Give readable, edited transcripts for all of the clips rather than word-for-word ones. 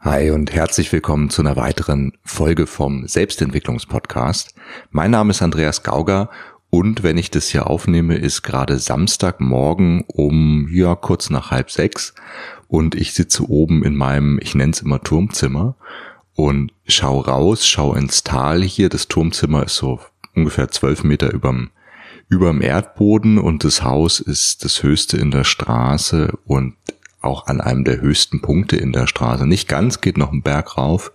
Hi und herzlich willkommen zu einer weiteren Folge vom Selbstentwicklungspodcast. Mein Name ist Andreas Gauger und wenn ich das hier aufnehme, ist gerade Samstagmorgen um kurz nach 5:30 und ich sitze oben in meinem, ich nenne es immer Turmzimmer und schaue raus, schaue ins Tal hier. Das Turmzimmer ist so ungefähr 12 Meter überm Erdboden und das Haus ist das höchste in der Straße und auch an einem der höchsten Punkte in der Straße. Nicht ganz, geht noch einen Berg rauf,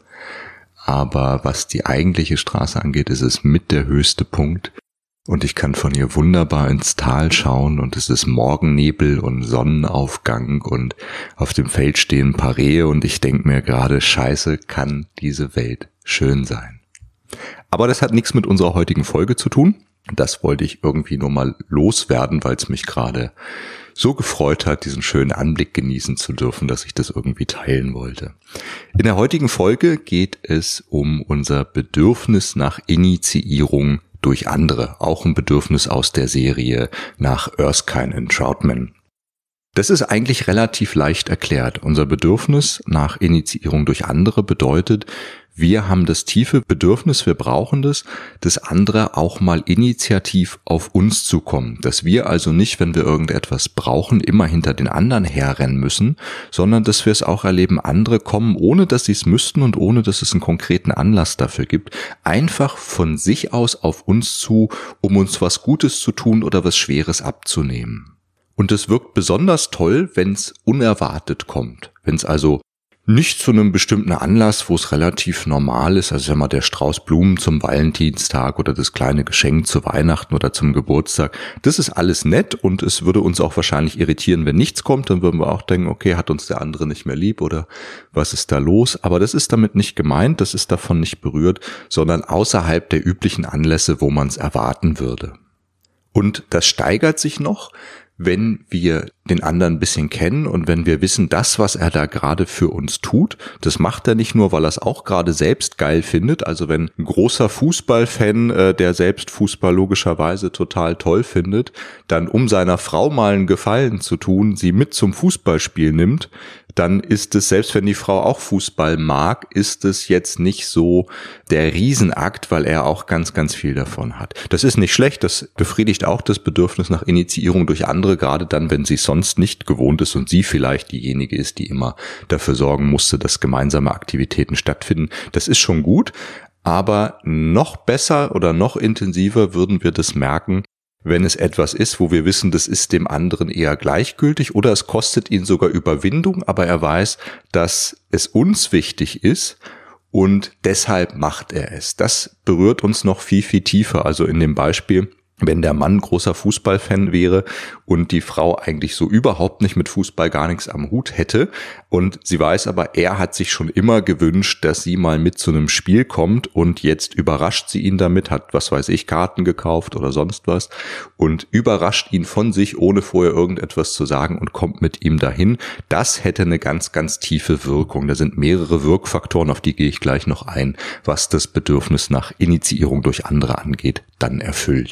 aber was die eigentliche Straße angeht, ist es mit der höchste Punkt. Und ich kann von hier wunderbar ins Tal schauen und es ist Morgennebel und Sonnenaufgang und auf dem Feld stehen ein paar Rehe und ich denke mir gerade, scheiße, kann diese Welt schön sein. Aber das hat nichts mit unserer heutigen Folge zu tun. Das wollte ich irgendwie nur mal loswerden, weil es mich gerade so gefreut hat, diesen schönen Anblick genießen zu dürfen, dass ich das irgendwie teilen wollte. In der heutigen Folge geht es um unser Bedürfnis nach Initiierung durch andere, auch ein Bedürfnis aus der Serie nach Erskine und Troutman. Das ist eigentlich relativ leicht erklärt. Unser Bedürfnis nach Initiierung durch andere bedeutet, wir haben das tiefe Bedürfnis, wir brauchen das, dass andere auch mal initiativ auf uns zukommen. Dass wir also nicht, wenn wir irgendetwas brauchen, immer hinter den anderen herrennen müssen, sondern dass wir es auch erleben, andere kommen, ohne dass sie es müssten und ohne dass es einen konkreten Anlass dafür gibt, einfach von sich aus auf uns zu, um uns was Gutes zu tun oder was Schweres abzunehmen. Und es wirkt besonders toll, wenn es unerwartet kommt, wenn es also nicht zu einem bestimmten Anlass, wo es relativ normal ist, also sagen wir mal der Strauß Blumen zum Valentinstag oder das kleine Geschenk zu Weihnachten oder zum Geburtstag, das ist alles nett und es würde uns auch wahrscheinlich irritieren, wenn nichts kommt, dann würden wir auch denken, okay, hat uns der andere nicht mehr lieb oder was ist da los? Aber das ist damit nicht gemeint, das ist davon nicht berührt, sondern außerhalb der üblichen Anlässe, wo man es erwarten würde. Und das steigert sich noch, wenn wir den anderen ein bisschen kennen und wenn wir wissen, das, was er da gerade für uns tut, das macht er nicht nur, weil er es auch gerade selbst geil findet. Also wenn ein großer Fußballfan, der selbst Fußball logischerweise total toll findet, dann um seiner Frau mal einen Gefallen zu tun, sie mit zum Fußballspiel nimmt, dann ist es, selbst wenn die Frau auch Fußball mag, ist es jetzt nicht so der Riesenakt, weil er auch ganz, ganz viel davon hat. Das ist nicht schlecht, das befriedigt auch das Bedürfnis nach Initiierung durch andere, gerade dann, wenn sie es sonst nicht gewohnt ist und sie vielleicht diejenige ist, die immer dafür sorgen musste, dass gemeinsame Aktivitäten stattfinden. Das ist schon gut, aber noch besser oder noch intensiver würden wir das merken, wenn es etwas ist, wo wir wissen, das ist dem anderen eher gleichgültig oder es kostet ihn sogar Überwindung, aber er weiß, dass es uns wichtig ist und deshalb macht er es. Das berührt uns noch viel, viel tiefer. Also in dem Beispiel, wenn der Mann großer Fußballfan wäre und die Frau eigentlich so überhaupt nicht mit Fußball gar nichts am Hut hätte und sie weiß aber, er hat sich schon immer gewünscht, dass sie mal mit zu einem Spiel kommt und jetzt überrascht sie ihn damit, hat, was weiß ich, Karten gekauft oder sonst was und überrascht ihn von sich, ohne vorher irgendetwas zu sagen und kommt mit ihm dahin. Das hätte eine ganz, ganz tiefe Wirkung. Da sind mehrere Wirkfaktoren, auf die gehe ich gleich noch ein, was das Bedürfnis nach Initiierung durch andere angeht, dann erfüllt.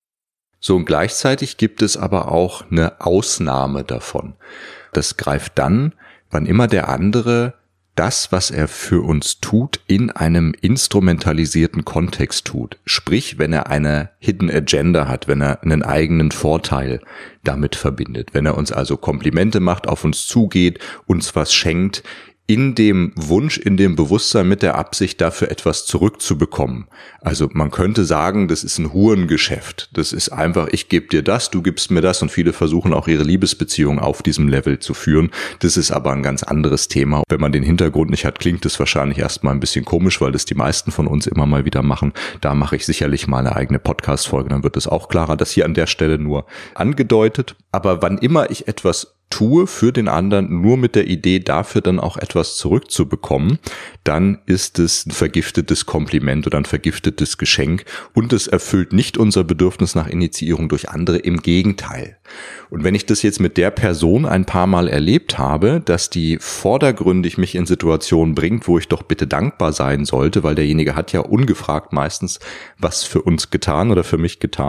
So, und gleichzeitig gibt es aber auch eine Ausnahme davon. Das greift dann, wann immer der andere das, was er für uns tut, in einem instrumentalisierten Kontext tut. Sprich, wenn er eine Hidden Agenda hat, wenn er einen eigenen Vorteil damit verbindet. Wenn er uns also Komplimente macht, auf uns zugeht, uns was schenkt, in dem Wunsch, in dem Bewusstsein mit der Absicht, dafür etwas zurückzubekommen. Also man könnte sagen, das ist ein Hurengeschäft. Das ist einfach, ich gebe dir das, du gibst mir das und viele versuchen auch ihre Liebesbeziehung auf diesem Level zu führen. Das ist aber ein ganz anderes Thema. Wenn man den Hintergrund nicht hat, klingt das wahrscheinlich erstmal ein bisschen komisch, weil das die meisten von uns immer mal wieder machen. Da mache ich sicherlich mal eine eigene Podcast-Folge, dann wird es auch klarer. Das hier an der Stelle nur angedeutet. Aber wann immer ich etwas tue für den anderen, nur mit der Idee, dafür dann auch etwas zurückzubekommen, dann ist es ein vergiftetes Kompliment oder ein vergiftetes Geschenk und es erfüllt nicht unser Bedürfnis nach Initiierung durch andere, im Gegenteil. Und wenn ich das jetzt mit der Person ein paar Mal erlebt habe, dass die vordergründig mich in Situationen bringt, wo ich doch bitte dankbar sein sollte, weil derjenige hat ja ungefragt meistens was für uns getan oder für mich getan,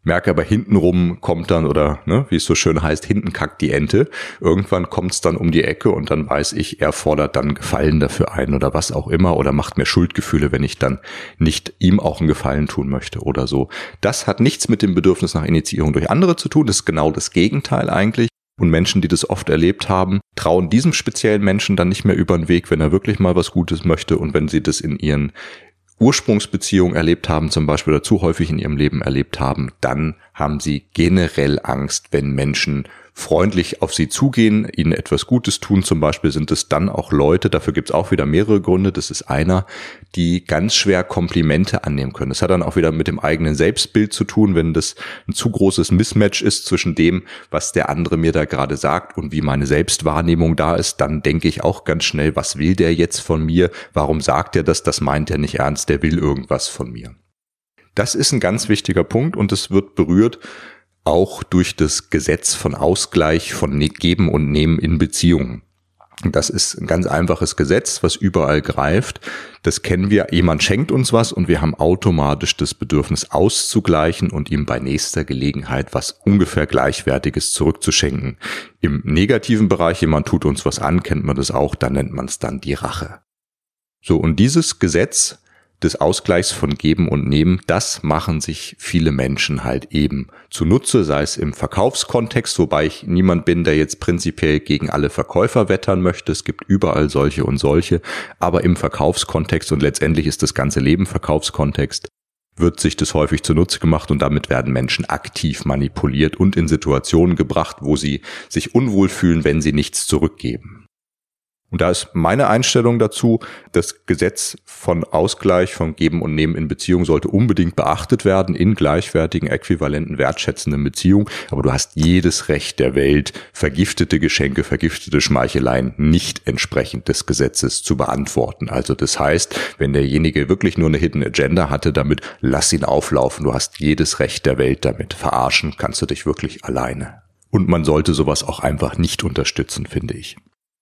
merke aber hintenrum kommt dann, oder wie es so schön heißt, hinten kackt die Ente. Irgendwann kommt es dann um die Ecke und dann weiß ich, er fordert dann Gefallen dafür ein oder was auch immer oder macht mir Schuldgefühle, wenn ich dann nicht ihm auch einen Gefallen tun möchte oder so. Das hat nichts mit dem Bedürfnis nach Initiierung durch andere zu tun. Das ist genau das Gegenteil eigentlich. Und Menschen, die das oft erlebt haben, trauen diesem speziellen Menschen dann nicht mehr über den Weg, wenn er wirklich mal was Gutes möchte und wenn sie das in ihren Ursprungsbeziehungen erlebt haben, zum Beispiel oder zu häufig in ihrem Leben erlebt haben, dann haben sie generell Angst, wenn Menschen freundlich auf sie zugehen, ihnen etwas Gutes tun. Zum Beispiel sind es dann auch Leute, dafür gibt es auch wieder mehrere Gründe, das ist einer, die ganz schwer Komplimente annehmen können. Das hat dann auch wieder mit dem eigenen Selbstbild zu tun, wenn das ein zu großes Mismatch ist zwischen dem, was der andere mir da gerade sagt und wie meine Selbstwahrnehmung da ist, dann denke ich auch ganz schnell, was will der jetzt von mir? Warum sagt er das? Das meint er nicht ernst, der will irgendwas von mir. Das ist ein ganz wichtiger Punkt und es wird berührt auch durch das Gesetz von Ausgleich von Geben und Nehmen in Beziehungen. Das ist ein ganz einfaches Gesetz, was überall greift. Das kennen wir. Jemand schenkt uns was und wir haben automatisch das Bedürfnis auszugleichen und ihm bei nächster Gelegenheit was ungefähr Gleichwertiges zurückzuschenken. Im negativen Bereich, jemand tut uns was an, kennt man das auch, da nennt man es dann die Rache. So, und dieses Gesetz des Ausgleichs von Geben und Nehmen, das machen sich viele Menschen halt eben zunutze, sei es im Verkaufskontext, wobei ich niemand bin, der jetzt prinzipiell gegen alle Verkäufer wettern möchte. Es gibt überall solche und solche, aber im Verkaufskontext und letztendlich ist das ganze Leben Verkaufskontext, wird sich das häufig zunutze gemacht und damit werden Menschen aktiv manipuliert und in Situationen gebracht, wo sie sich unwohl fühlen, wenn sie nichts zurückgeben. Und da ist meine Einstellung dazu, das Gesetz von Ausgleich, von Geben und Nehmen in Beziehung sollte unbedingt beachtet werden in gleichwertigen, äquivalenten, wertschätzenden Beziehungen. Aber du hast jedes Recht der Welt, vergiftete Geschenke, vergiftete Schmeicheleien nicht entsprechend des Gesetzes zu beantworten. Also das heißt, wenn derjenige wirklich nur eine Hidden Agenda hatte damit, lass ihn auflaufen. Du hast jedes Recht der Welt damit. Verarschen kannst du dich wirklich alleine. Und man sollte sowas auch einfach nicht unterstützen, finde ich.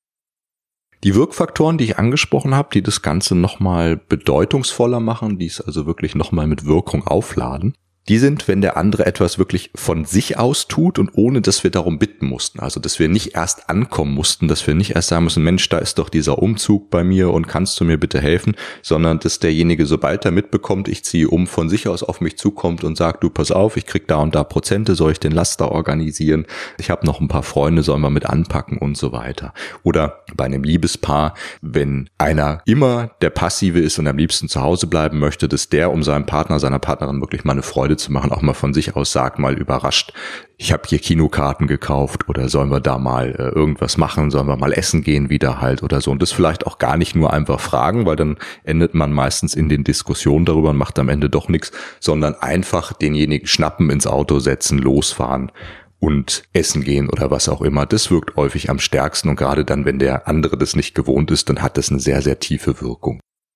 Die Wirkfaktoren, die ich angesprochen habe, die das Ganze nochmal bedeutungsvoller machen, die es also wirklich nochmal mit Wirkung aufladen, die sind, wenn der andere etwas wirklich von sich aus tut und ohne, dass wir darum bitten mussten. Also, dass wir nicht erst ankommen mussten, dass wir nicht erst sagen müssen, Mensch, da ist doch dieser Umzug bei mir und kannst du mir bitte helfen, sondern dass derjenige, sobald er mitbekommt, ich ziehe um, von sich aus auf mich zukommt und sagt, du, pass auf, ich krieg da und da Prozente, soll ich den Laster organisieren? Ich habe noch ein paar Freunde, sollen wir mit anpacken und so weiter. Oder bei einem Liebespaar, wenn einer immer der Passive ist und am liebsten zu Hause bleiben möchte, dass der, um seinem Partner, seiner Partnerin wirklich mal eine Freude zu machen, auch mal von sich aus sagt, mal überrascht, ich habe hier Kinokarten gekauft oder sollen wir da mal irgendwas machen, sollen wir mal essen gehen wieder halt oder so und das vielleicht auch gar nicht nur einfach fragen, weil dann endet man meistens in den Diskussionen darüber und macht am Ende doch nichts, sondern einfach denjenigen schnappen, ins Auto setzen, losfahren und essen gehen oder was auch immer. Das wirkt häufig am stärksten und gerade dann, wenn der andere das nicht gewohnt ist, dann hat das eine sehr, sehr tiefe Wirkung.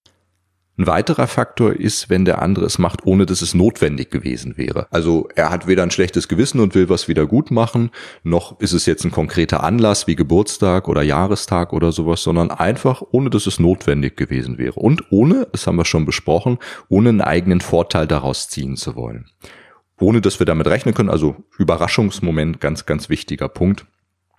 Ein weiterer Faktor ist, wenn der andere es macht, ohne dass es notwendig gewesen wäre. Also er hat weder ein schlechtes Gewissen und will was wieder gut machen, noch ist es jetzt ein konkreter Anlass wie Geburtstag oder Jahrestag oder sowas, sondern einfach, ohne dass es notwendig gewesen wäre. Und ohne, das haben wir schon besprochen, ohne einen eigenen Vorteil daraus ziehen zu wollen. Ohne dass wir damit rechnen können, also Überraschungsmoment, ganz, ganz wichtiger Punkt.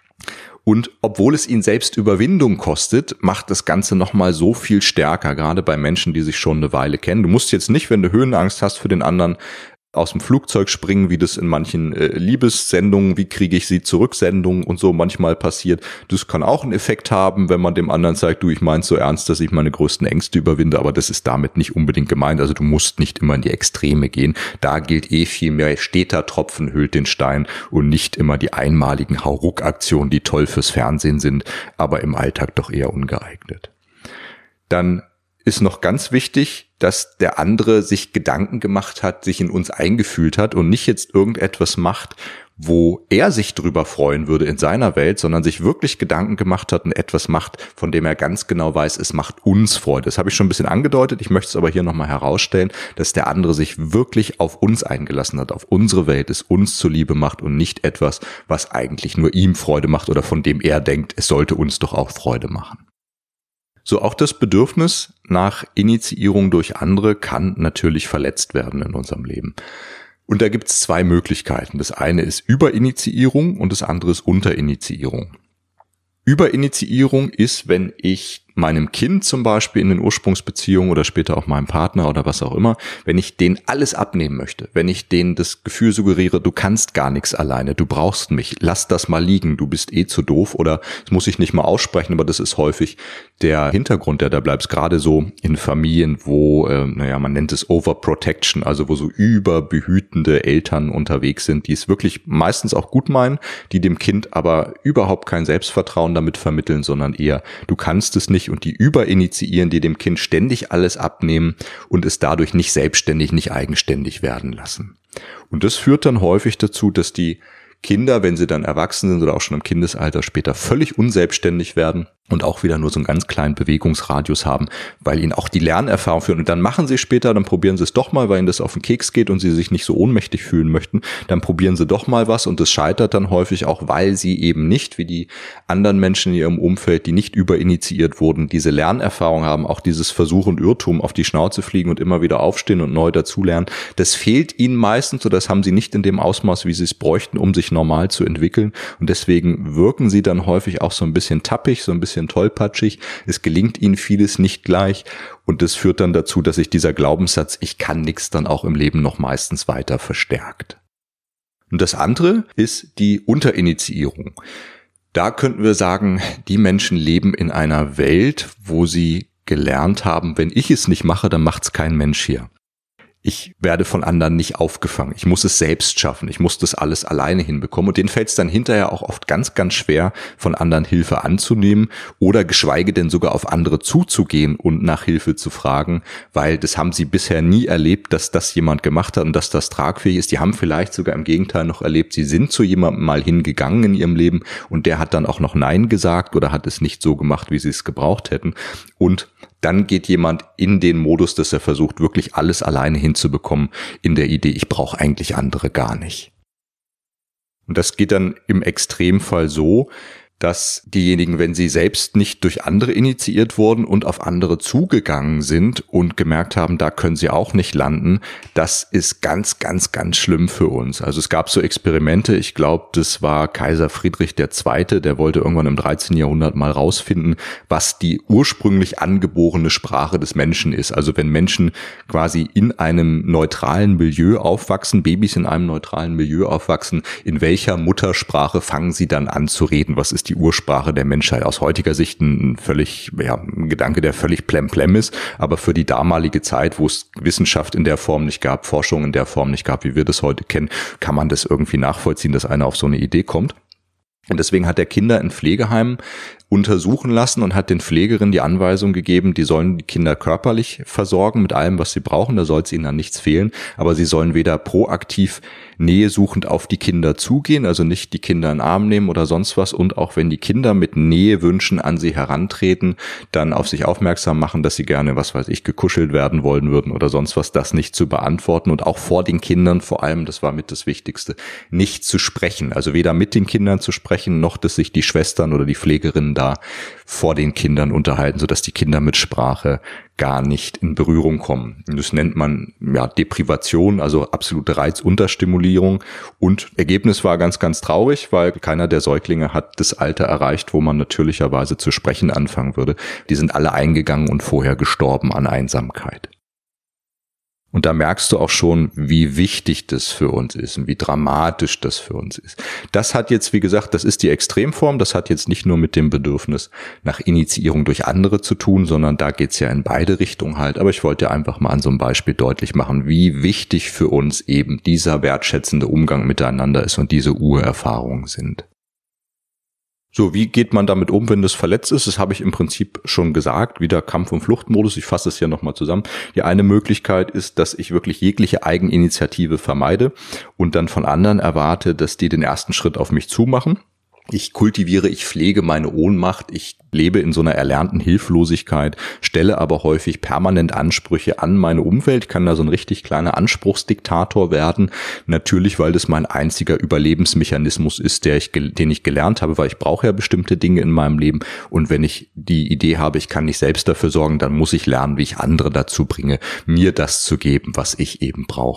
Und obwohl es ihn selbst Überwindung kostet, macht das Ganze nochmal so viel stärker, gerade bei Menschen, die sich schon eine Weile kennen. Du musst jetzt nicht, wenn du Höhenangst hast für den anderen, aus dem Flugzeug springen, wie das in manchen Liebessendungen, wie kriege ich sie zurück, Sendungen und so manchmal passiert. Das kann auch einen Effekt haben, wenn man dem anderen sagt, du, ich mein's so ernst, dass ich meine größten Ängste überwinde, aber das ist damit nicht unbedingt gemeint. Also du musst nicht immer in die Extreme gehen. Da gilt viel mehr, steter Tropfen höhlt den Stein und nicht immer die einmaligen Hauruck-Aktionen, die toll fürs Fernsehen sind, aber im Alltag doch eher ungeeignet. Dann ist noch ganz wichtig, dass der andere sich Gedanken gemacht hat, sich in uns eingefühlt hat und nicht jetzt irgendetwas macht, wo er sich drüber freuen würde in seiner Welt, sondern sich wirklich Gedanken gemacht hat und etwas macht, von dem er ganz genau weiß, es macht uns Freude. Das habe ich schon ein bisschen angedeutet, ich möchte es aber hier nochmal herausstellen, dass der andere sich wirklich auf uns eingelassen hat, auf unsere Welt, es uns zuliebe macht und nicht etwas, was eigentlich nur ihm Freude macht oder von dem er denkt, es sollte uns doch auch Freude machen. So, auch das Bedürfnis nach Initiierung durch andere kann natürlich verletzt werden in unserem Leben. Und da gibt es zwei Möglichkeiten. Das eine ist Überinitiierung und das andere ist Unterinitiierung. Überinitiierung ist, wenn ich meinem Kind zum Beispiel in den Ursprungsbeziehungen oder später auch meinem Partner oder was auch immer, wenn ich denen alles abnehmen möchte, wenn ich denen das Gefühl suggeriere, du kannst gar nichts alleine, du brauchst mich, lass das mal liegen, du bist zu doof, oder das muss ich nicht mal aussprechen, aber das ist häufig der Hintergrund, der da bleibt, gerade so in Familien, wo, man nennt es Overprotection, also wo so überbehütende Eltern unterwegs sind, die es wirklich meistens auch gut meinen, die dem Kind aber überhaupt kein Selbstvertrauen damit vermitteln, sondern eher, du kannst es nicht, und die überinitiieren, die dem Kind ständig alles abnehmen und es dadurch nicht selbstständig, nicht eigenständig werden lassen. Und das führt dann häufig dazu, dass die Kinder, wenn sie dann erwachsen sind oder auch schon im Kindesalter später, völlig unselbstständig werden und auch wieder nur so einen ganz kleinen Bewegungsradius haben, weil ihnen auch die Lernerfahrung führen. Und dann machen sie später, dann probieren sie es doch mal, weil ihnen das auf den Keks geht und sie sich nicht so ohnmächtig fühlen möchten. Dann probieren sie doch mal was und das scheitert dann häufig auch, weil sie eben nicht, wie die anderen Menschen in ihrem Umfeld, die nicht überinitiiert wurden, diese Lernerfahrung haben, auch dieses Versuch und Irrtum, auf die Schnauze fliegen und immer wieder aufstehen und neu dazulernen. Das fehlt ihnen meistens, oder das haben sie nicht in dem Ausmaß, wie sie es bräuchten, um sich normal zu entwickeln. Und deswegen wirken sie dann häufig auch so ein bisschen tappig, so ein bisschen tollpatschig. Es gelingt ihnen vieles nicht gleich. Und das führt dann dazu, dass sich dieser Glaubenssatz, ich kann nichts, dann auch im Leben noch meistens weiter verstärkt. Und das andere ist die Unterinitiierung. Da könnten wir sagen, die Menschen leben in einer Welt, wo sie gelernt haben, wenn ich es nicht mache, dann macht's kein Mensch hier. Ich werde von anderen nicht aufgefangen. Ich muss es selbst schaffen. Ich muss das alles alleine hinbekommen. Und denen fällt es dann hinterher auch oft ganz, ganz schwer, von anderen Hilfe anzunehmen oder geschweige denn sogar auf andere zuzugehen und nach Hilfe zu fragen, weil das haben sie bisher nie erlebt, dass das jemand gemacht hat und dass das tragfähig ist. Die haben vielleicht sogar im Gegenteil noch erlebt, sie sind zu jemandem mal hingegangen in ihrem Leben und der hat dann auch noch Nein gesagt oder hat es nicht so gemacht, wie sie es gebraucht hätten. Und dann geht jemand in den Modus, dass er versucht, wirklich alles alleine hinzubekommen, in der Idee, ich brauche eigentlich andere gar nicht. Und das geht dann im Extremfall so, dass diejenigen, wenn sie selbst nicht durch andere initiiert wurden und auf andere zugegangen sind und gemerkt haben, da können sie auch nicht landen, das ist ganz, ganz, ganz schlimm für uns. Also es gab so Experimente, ich glaube, das war Kaiser Friedrich II., der wollte irgendwann im 13. Jahrhundert mal rausfinden, was die ursprünglich angeborene Sprache des Menschen ist. Also wenn Menschen quasi in einem neutralen Milieu aufwachsen, Babys in einem neutralen Milieu aufwachsen, in welcher Muttersprache fangen sie dann an zu reden? Was ist die Ursprache der Menschheit? Aus heutiger Sicht ein Gedanke, der völlig plemplem ist, aber für die damalige Zeit, wo es Wissenschaft in der Form nicht gab, Forschung in der Form nicht gab, wie wir das heute kennen, kann man das irgendwie nachvollziehen, dass einer auf so eine Idee kommt. Und deswegen hat er Kinder in Pflegeheimen untersuchen lassen und hat den Pflegerinnen die Anweisung gegeben, die sollen die Kinder körperlich versorgen mit allem, was sie brauchen, da soll es ihnen an nichts fehlen, aber sie sollen weder proaktiv nähesuchend auf die Kinder zugehen, also nicht die Kinder in den Arm nehmen oder sonst was, und auch wenn die Kinder mit Nähewünschen an sie herantreten, dann auf sich aufmerksam machen, dass sie gerne, gekuschelt werden wollen würden oder sonst was, das nicht zu beantworten und auch vor den Kindern vor allem, das war mit das Wichtigste, nicht zu sprechen, also weder mit den Kindern zu sprechen, noch dass sich die Schwestern oder die Pflegerinnen da vor den Kindern unterhalten, sodass die Kinder mit Sprache gar nicht in Berührung kommen. Das nennt man Deprivation, also absolute Reizunterstimulierung. Und Ergebnis war ganz, ganz traurig, weil keiner der Säuglinge hat das Alter erreicht, wo man natürlicherweise zu sprechen anfangen würde. Die sind alle eingegangen und vorher gestorben an Einsamkeit. Und da merkst du auch schon, wie wichtig das für uns ist und wie dramatisch das für uns ist. Das hat jetzt, wie gesagt, das ist die Extremform, das hat jetzt nicht nur mit dem Bedürfnis nach Initiierung durch andere zu tun, sondern da geht's ja in beide Richtungen halt. Aber ich wollte dir einfach mal an so einem Beispiel deutlich machen, wie wichtig für uns eben dieser wertschätzende Umgang miteinander ist und diese Urerfahrungen sind. So, wie geht man damit um, wenn das verletzt ist? Das habe ich im Prinzip schon gesagt. Wieder Kampf- und Fluchtmodus. Ich fasse es hier nochmal zusammen. Die eine Möglichkeit ist, dass ich wirklich jegliche Eigeninitiative vermeide und dann von anderen erwarte, dass die den ersten Schritt auf mich zumachen. Ich pflege meine Ohnmacht, ich lebe in so einer erlernten Hilflosigkeit, stelle aber häufig permanent Ansprüche an meine Umwelt, kann da so ein richtig kleiner Anspruchsdiktator werden. Natürlich, weil das mein einziger Überlebensmechanismus ist, den ich gelernt habe, weil ich brauche ja bestimmte Dinge in meinem Leben. Und wenn ich die Idee habe, ich kann nicht selbst dafür sorgen, dann muss ich lernen, wie ich andere dazu bringe, mir das zu geben, was ich eben brauche.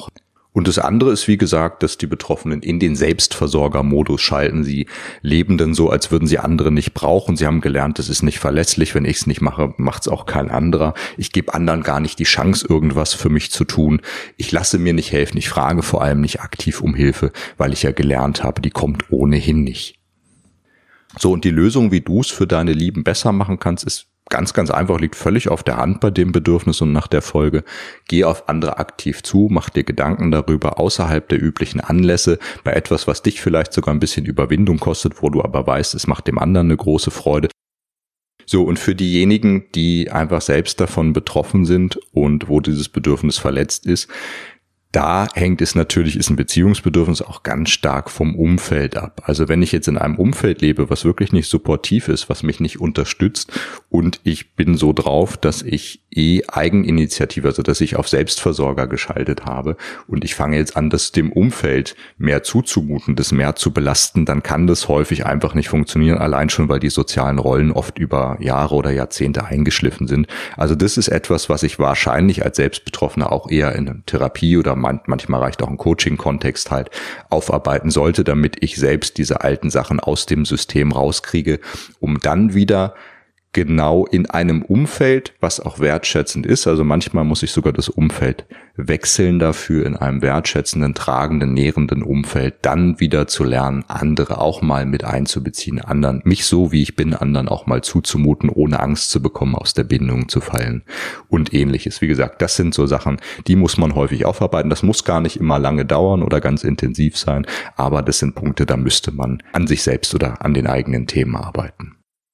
Und das andere ist, wie gesagt, dass die Betroffenen in den Selbstversorgermodus schalten. Sie leben dann so, als würden sie andere nicht brauchen. Sie haben gelernt, es ist nicht verlässlich. Wenn ich es nicht mache, macht es auch kein anderer. Ich gebe anderen gar nicht die Chance, irgendwas für mich zu tun. Ich lasse mir nicht helfen. Ich frage vor allem nicht aktiv um Hilfe, weil ich ja gelernt habe, die kommt ohnehin nicht. So, und die Lösung, wie du es für deine Lieben besser machen kannst, ist ganz, ganz einfach, liegt völlig auf der Hand bei dem Bedürfnis und nach der Folge. Geh auf andere aktiv zu, mach dir Gedanken darüber außerhalb der üblichen Anlässe, bei etwas, was dich vielleicht sogar ein bisschen Überwindung kostet, wo du aber weißt, es macht dem anderen eine große Freude. So, und für diejenigen, die einfach selbst davon betroffen sind und wo dieses Bedürfnis verletzt ist, da ist ein Beziehungsbedürfnis auch ganz stark vom Umfeld ab. Also wenn ich jetzt in einem Umfeld lebe, was wirklich nicht supportiv ist, was mich nicht unterstützt und ich bin so drauf, dass ich Eigeninitiative, also dass ich auf Selbstversorger geschaltet habe und ich fange jetzt an, das dem Umfeld mehr zuzumuten, das mehr zu belasten, dann kann das häufig einfach nicht funktionieren, allein schon, weil die sozialen Rollen oft über Jahre oder Jahrzehnte eingeschliffen sind. Also das ist etwas, was ich wahrscheinlich als Selbstbetroffener auch eher in einer Therapie oder manchmal reicht auch ein Coaching-Kontext halt aufarbeiten sollte, damit ich selbst diese alten Sachen aus dem System rauskriege, um dann wieder genau in einem Umfeld, was auch wertschätzend ist, also manchmal muss ich sogar das Umfeld wechseln dafür, in einem wertschätzenden, tragenden, nährenden Umfeld dann wieder zu lernen, andere auch mal mit einzubeziehen, anderen, mich so wie ich bin, anderen auch mal zuzumuten, ohne Angst zu bekommen, aus der Bindung zu fallen und ähnliches. Wie gesagt, das sind so Sachen, die muss man häufig aufarbeiten. Das muss gar nicht immer lange dauern oder ganz intensiv sein, aber das sind Punkte, da müsste man an sich selbst oder an den eigenen Themen arbeiten.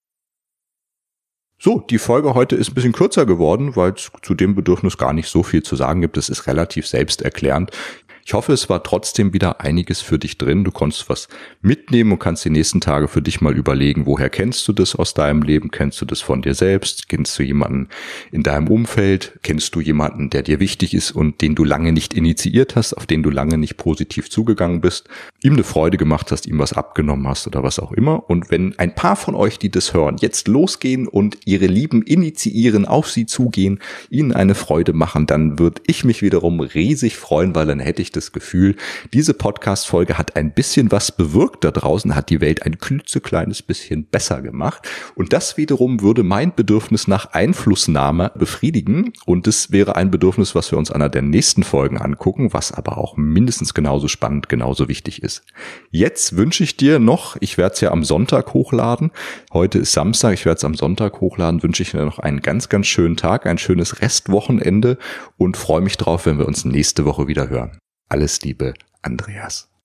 So, die Folge heute ist ein bisschen kürzer geworden, weil es zu dem Bedürfnis gar nicht so viel zu sagen gibt. Es ist relativ selbsterklärend. Ich hoffe, es war trotzdem wieder einiges für dich drin. Du konntest was mitnehmen und kannst die nächsten Tage für dich mal überlegen, woher kennst du das aus deinem Leben? Kennst du das von dir selbst? Kennst du jemanden in deinem Umfeld? Kennst du jemanden, der dir wichtig ist und den du lange nicht initiiert hast, auf den du lange nicht positiv zugegangen bist, ihm eine Freude gemacht hast, ihm was abgenommen hast oder was auch immer? Und wenn ein paar von euch, die das hören, jetzt losgehen und ihre Lieben initiieren, auf sie zugehen, ihnen eine Freude machen, dann würde ich mich wiederum riesig freuen, weil dann hätte ich das Gefühl, diese Podcast-Folge hat ein bisschen was bewirkt da draußen, hat die Welt ein klitzekleines bisschen besser gemacht und das wiederum würde mein Bedürfnis nach Einflussnahme befriedigen und das wäre ein Bedürfnis, was wir uns einer der nächsten Folgen angucken, was aber auch mindestens genauso spannend, genauso wichtig ist. Jetzt wünsche ich dir noch, ich werde es ja am Sonntag hochladen, heute ist Samstag, ich werde es am Sonntag hochladen, wünsche ich dir noch einen ganz, ganz schönen Tag, ein schönes Restwochenende und freue mich drauf, wenn wir uns nächste Woche wieder hören. Alles Liebe, Andreas.